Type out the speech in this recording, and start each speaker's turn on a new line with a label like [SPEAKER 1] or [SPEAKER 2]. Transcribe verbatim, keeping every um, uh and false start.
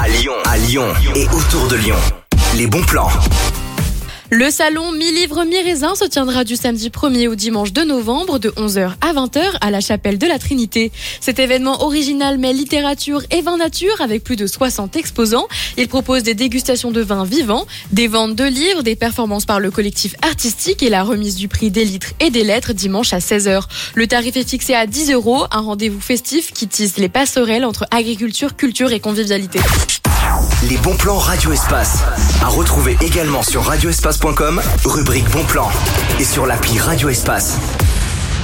[SPEAKER 1] à Lyon, à Lyon et autour de Lyon. Les bons plans.
[SPEAKER 2] Le salon Mi-Livre Mi-Raisin se tiendra du samedi premier au dimanche deux novembre de onze heures à vingt heures à la chapelle de la Trinité. Cet événement original mêle littérature et vin nature avec plus de soixante exposants. Il propose des dégustations de vins vivants, des ventes de livres, des performances par le collectif artistique et la remise du prix des litres et des lettres dimanche à seize heures. Le tarif est fixé à dix euros, un rendez-vous festif qui tisse les passerelles entre agriculture, culture et convivialité.
[SPEAKER 1] Les bons plans Radio Espace. À retrouver également sur radio espace point com, rubrique bons plans et sur l'appli Radio Espace.